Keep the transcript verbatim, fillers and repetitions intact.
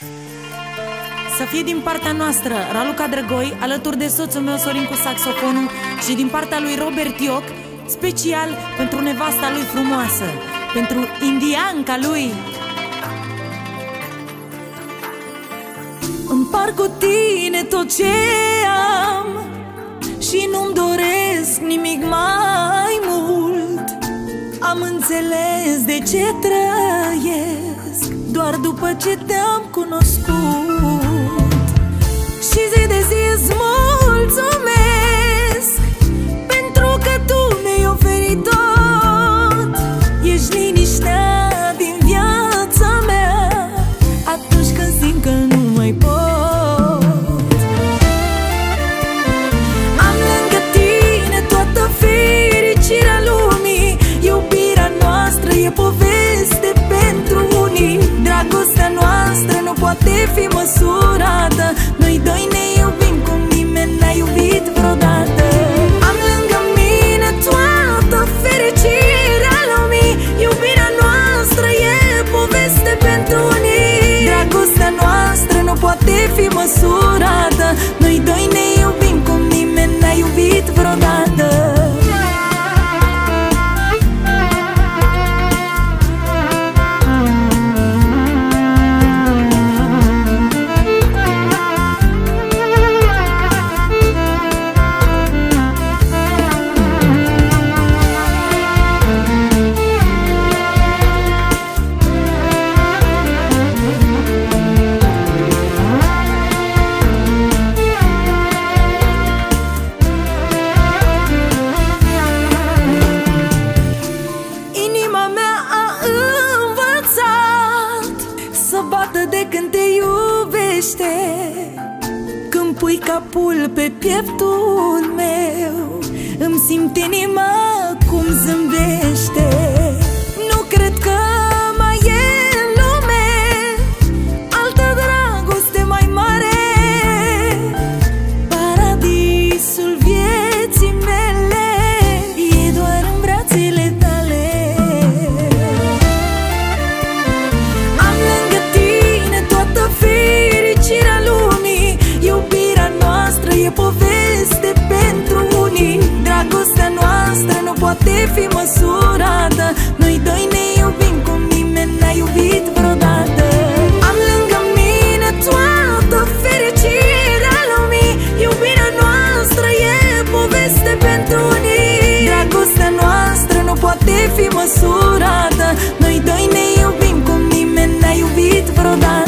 Să fie din partea noastră Raluca Drăgoi, alături de soțul meu Sorin cu saxofonul, și din partea lui Robert Ioc, special pentru nevasta lui frumoasă, pentru indianca lui. Împart cu tine tot ce am și nu-mi doresc nimic mai mult. Am înțeles de ce trăiesc doar după ce te-am cunoscut. Și zi de zi îți mulțumesc pentru că tu mi-ai oferit tot. Ești liniștea din viața mea atunci când simt că nu mai pot. Am lângă tine toată fericirea lumii. Iubirea noastră e poveste pentru unii. Dragostea noastră nu poate fi măsurată. Noi doi ne iubim cum nimeni n-a iubit vreodată. Am lângă mine toată fericirea lumii. Iubirea noastră e poveste pentru unii. Dragostea noastră nu poate fi măsurată. Noi doi ne iubim cum nimeni n-a iubit vreodată. De când te iubește, când pui capul pe pieptul meu, îmi simt inima cum zâmbește. Nu cred că mai e în lume altă dragoste mai mare. Paradisul vieții mele e doar în brațele tale. Fericirea lumii, iubirea noastră e poveste pentru unii. Dragostea noastră nu poate fi măsurată. Noi doi ne iubim cum nimeni n-a iubit vreodată. Am lângă mine toată fericirea lumii. Iubirea noastră e poveste pentru unii. Dragostea noastră nu poate fi măsurată. Noi doi ne iubim cum nimeni n-a iubit vreodată.